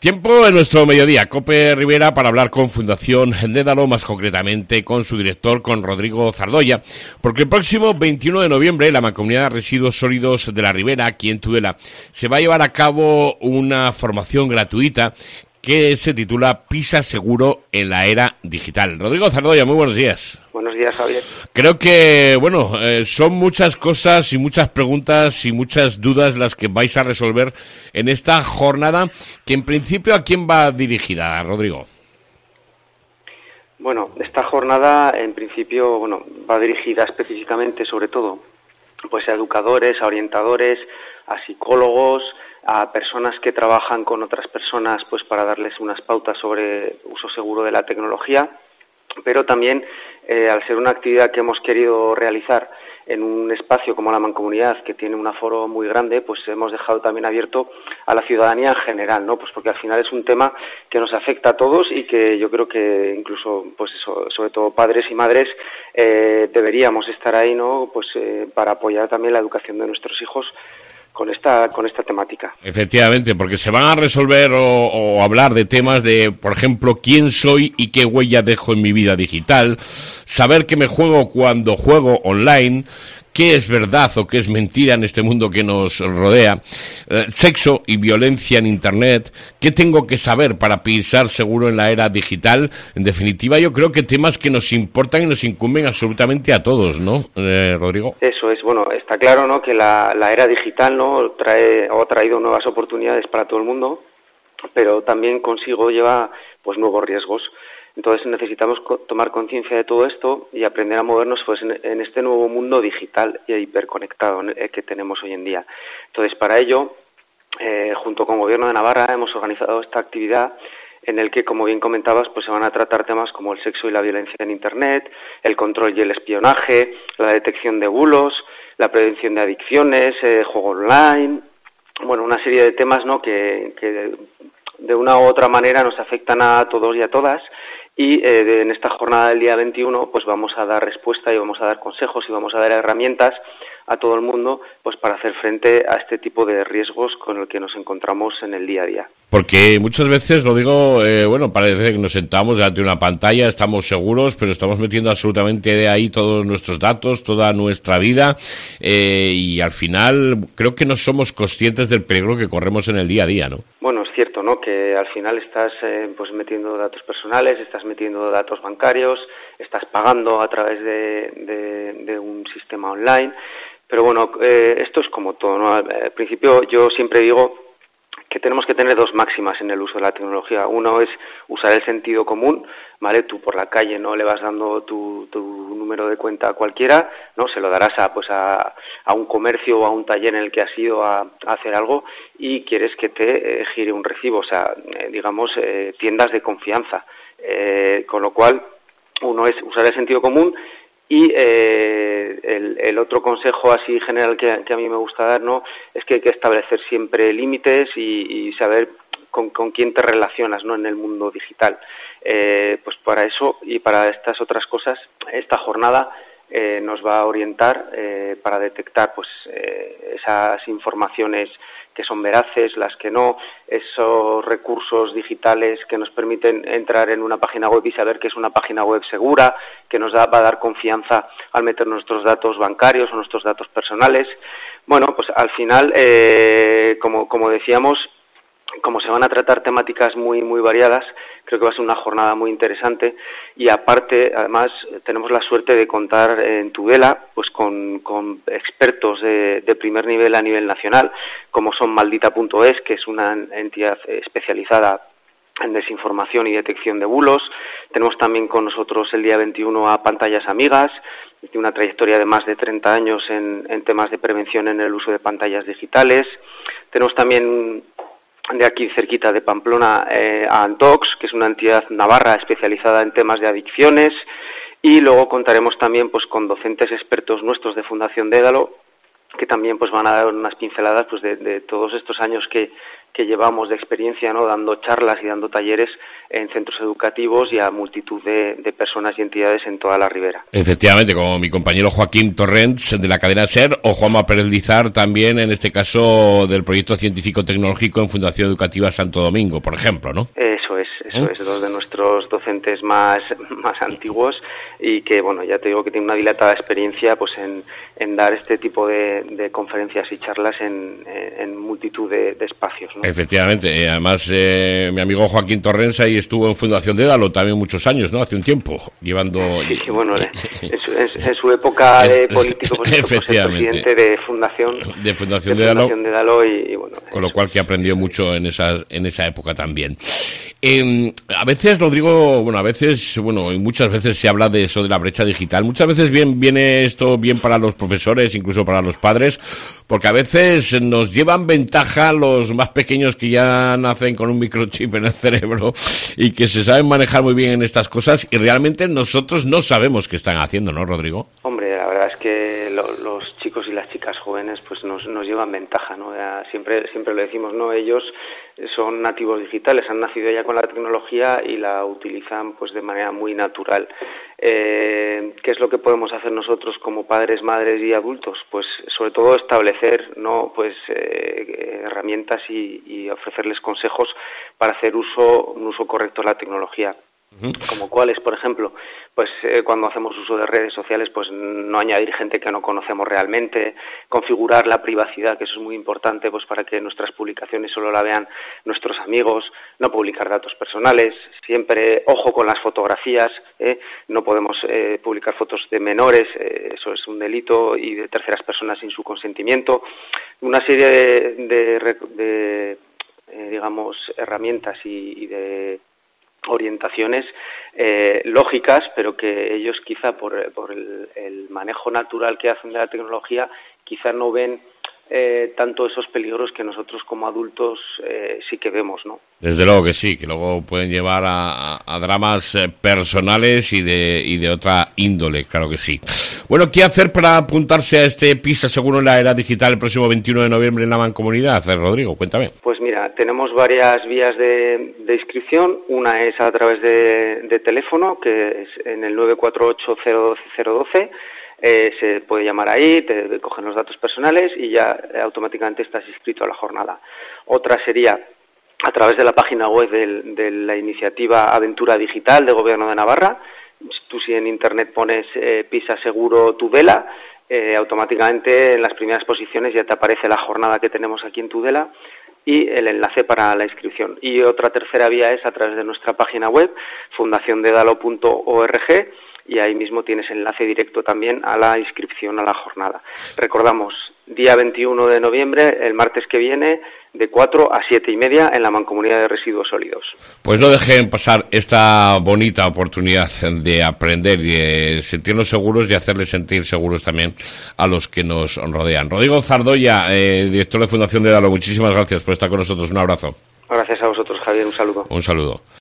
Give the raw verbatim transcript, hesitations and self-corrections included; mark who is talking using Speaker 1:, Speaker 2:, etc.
Speaker 1: Tiempo en nuestro mediodía, Cope Rivera, para hablar con Fundación Dédalo, más concretamente con su director, con Rodrigo Zardoya, porque el próximo veintiuno de noviembre la Mancomunidad de Residuos Sólidos de la Ribera, aquí en Tudela, se va a llevar a cabo una formación gratuita que se titula Pisa Seguro en la Era Digital. Rodrigo Zardoya, muy buenos días.
Speaker 2: Buenos días, Javier.
Speaker 1: Creo que, bueno, eh, son muchas cosas y muchas preguntas y muchas dudas las que vais a resolver en esta jornada, que en principio, ¿a quién va dirigida, Rodrigo?
Speaker 2: Bueno, esta jornada en principio, bueno, va dirigida específicamente, sobre todo, pues a educadores, a orientadores, a psicólogos, a personas que trabajan con otras personas, pues para darles unas pautas sobre uso seguro de la tecnología, pero también eh, al ser una actividad que hemos querido realizar en un espacio como la Mancomunidad, que tiene un aforo muy grande, pues hemos dejado también abierto a la ciudadanía en general, ¿no? Pues porque al final es un tema que nos afecta a todos y que yo creo que incluso, pues eso, sobre todo padres y madres, eh, deberíamos estar ahí, ¿no? Pues eh, para apoyar también la educación de nuestros hijos con esta con esta temática.
Speaker 1: Efectivamente, porque se van a resolver o, o hablar de temas de, por ejemplo, quién soy y qué huella dejo en mi vida digital, saber qué me juego cuando juego online, qué es verdad o qué es mentira en este mundo que nos rodea, eh, sexo y violencia en Internet, qué tengo que saber para pisar seguro en la era digital. En definitiva, yo creo que temas que nos importan y nos incumben absolutamente a todos, ¿no, eh, Rodrigo?
Speaker 2: Eso es, bueno, está claro, ¿no?, que la, la era digital, ¿no?, trae o ha traído nuevas oportunidades para todo el mundo, pero también consigo lleva, pues, nuevos riesgos. Entonces necesitamos co- tomar conciencia de todo esto y aprender a movernos, pues, en, en este nuevo mundo digital y hiperconectado eh, que tenemos hoy en día. Entonces, para ello, eh, junto con el Gobierno de Navarra, hemos organizado esta actividad en el que, como bien comentabas, pues se van a tratar temas como el sexo y la violencia en Internet, el control y el espionaje, la detección de bulos, la prevención de adicciones, eh, juego online, bueno, una serie de temas, ¿no?, que, que de una u otra manera nos afectan a todos y a todas. Y eh, de, en esta jornada del día veintiuno, pues vamos a dar respuesta y vamos a dar consejos y vamos a dar herramientas a todo el mundo, pues para hacer frente a este tipo de riesgos con el que nos encontramos en el día a día.
Speaker 1: Porque muchas veces, lo digo, eh, bueno, parece que nos sentamos delante de una pantalla, estamos seguros, pero estamos metiendo absolutamente de ahí todos nuestros datos, toda nuestra vida, eh, y al final creo que no somos conscientes del peligro que corremos en el día a día, ¿no?
Speaker 2: Bueno, es cierto, ¿no?, que al final estás eh, pues metiendo datos personales, estás metiendo datos bancarios, estás pagando a través de, de, de un sistema online. Pero bueno, eh, esto es como todo, ¿no? Al principio yo siempre digo que tenemos que tener dos máximas en el uso de la tecnología. Uno es usar el sentido común, ¿vale? Tú por la calle no le vas dando tu, tu número de cuenta a cualquiera, ¿no? Se lo darás a, pues a, a un comercio o a un taller en el que has ido a, a hacer algo y quieres que te eh, gire un recibo, o sea, eh, digamos, eh, tiendas de confianza. Eh, con lo cual, uno es usar el sentido común. Y eh, el, el otro consejo así general que, que a mí me gusta dar, ¿no?, es que hay que establecer siempre límites y, y saber con, con quién te relacionas, ¿no?, en el mundo digital. Eh, pues para eso y para estas otras cosas, esta jornada eh, nos va a orientar eh, para detectar, pues, eh, esas informaciones que son veraces, las que no, esos recursos digitales que nos permiten entrar en una página web y saber que es una página web segura, que nos da, va a dar confianza al meter nuestros datos bancarios o nuestros datos personales. Bueno, pues al final, eh, como, como decíamos, como se van a tratar temáticas muy muy variadas, creo que va a ser una jornada muy interesante y aparte, además, tenemos la suerte de contar en Tudela pues con, con expertos de, de primer nivel a nivel nacional, como son Maldita punto es, que es una entidad especializada en desinformación y detección de bulos. Tenemos también con nosotros el día veintiuno a Pantallas Amigas, que tiene una trayectoria de más de treinta años en, en temas de prevención en el uso de pantallas digitales. Tenemos también de aquí cerquita de Pamplona eh, a Antox, que es una entidad navarra especializada en temas de adicciones, y luego contaremos también pues con docentes expertos nuestros de Fundación Dédalo, que también pues van a dar unas pinceladas pues de, de todos estos años que, que llevamos de experiencia, ¿no? Dando charlas y dando talleres en centros educativos y a multitud de, de personas y entidades en toda la Ribera.
Speaker 1: Efectivamente, como mi compañero Joaquín Torrents de la cadena SER o Juanma Pérez Lizar también, en este caso del proyecto científico-tecnológico en Fundación Educativa Santo Domingo, por ejemplo, ¿no?
Speaker 2: Eso es, eso ¿Eh? es, dos de nuestros docentes más, más antiguos y que, bueno, ya te digo que tienen una dilatada experiencia pues en, en dar este tipo de, de conferencias y charlas en, en multitud de, de espacios, ¿no?
Speaker 1: Efectivamente, además eh, mi amigo Joaquín Torrents ahí estuvo en Fundación Dédalo también muchos años, ¿no? Hace un tiempo, llevando...
Speaker 2: Sí, sí, bueno, en su, en su época de político, pues,
Speaker 1: efectivamente,
Speaker 2: pues, presidente de Fundación
Speaker 1: de Fundación
Speaker 2: de
Speaker 1: Dédalo,
Speaker 2: Fundación Dédalo y, y bueno...
Speaker 1: Con lo cual que aprendió mucho en esa, en esa época también. Eh, a veces, Rodrigo, bueno, a veces, bueno, y muchas veces se habla de eso, de la brecha digital. Muchas veces bien, viene esto bien para los profesores, incluso para los padres, porque a veces nos llevan ventaja los más pequeños que ya nacen con un microchip en el cerebro y que se saben manejar muy bien en estas cosas y realmente nosotros no sabemos qué están haciendo, ¿no, Rodrigo?
Speaker 2: Hombre, la verdad es que lo, los chicos y las chicas jóvenes pues nos, nos llevan ventaja, ¿no? Ya siempre, siempre lo decimos, ¿no? Ellos son nativos digitales, han nacido ya con la tecnología y la utilizan pues de manera muy natural. Eh, ¿Qué es lo que podemos hacer nosotros como padres, madres y adultos? Pues sobre todo establecer, ¿no? Pues eh, herramientas y, y ofrecerles consejos para hacer uso, un uso correcto de la tecnología. Como cuáles, por ejemplo, pues eh, cuando hacemos uso de redes sociales, pues no añadir gente que no conocemos realmente, configurar la privacidad, que eso es muy importante, pues para que nuestras publicaciones solo la vean nuestros amigos, no publicar datos personales, siempre ojo con las fotografías, ¿eh? No podemos eh, publicar fotos de menores, eh, eso es un delito, y de terceras personas sin su consentimiento, una serie de, de, de eh, digamos, herramientas y, y de orientaciones eh, lógicas, pero que ellos quizá por, por el, el manejo natural que hacen de la tecnología, quizá no ven eh, tanto esos peligros que nosotros como adultos eh, sí que vemos, ¿no?
Speaker 1: Desde luego que sí, que luego pueden llevar a, a, a dramas eh, personales y de, y de otra índole, claro que sí. Bueno, ¿qué hacer para apuntarse a este PISA Seguro en la Era Digital el próximo veintiuno de noviembre en la Mancomunidad? Rodrigo, cuéntame.
Speaker 2: Pues mira, tenemos varias vías de, de inscripción. Una es a través de, de teléfono, que es en el nueve cuatro ocho cero uno cero uno dos. Eh, se puede llamar ahí, te, te cogen los datos personales y ya eh, automáticamente estás inscrito a la jornada. Otra sería a través de la página web de, de la iniciativa Aventura Digital del Gobierno de Navarra. Tú si en internet pones eh, PISA Seguro Tudela, eh, automáticamente en las primeras posiciones ya te aparece la jornada que tenemos aquí en Tudela y el enlace para la inscripción. Y otra tercera vía es a través de nuestra página web, fundación dédalo punto org, y ahí mismo tienes enlace directo también a la inscripción a la jornada. Recordamos, día veintiuno de noviembre, el martes que viene, de cuatro a siete y media en la Mancomunidad de Residuos Sólidos.
Speaker 1: Pues no dejen pasar esta bonita oportunidad de aprender y de sentirnos seguros y hacerles sentir seguros también a los que nos rodean. Rodrigo Zardoya, eh, director de Fundación Dédalo, muchísimas gracias por estar con nosotros. Un abrazo.
Speaker 2: Gracias a vosotros, Javier. Un saludo.
Speaker 1: Un saludo.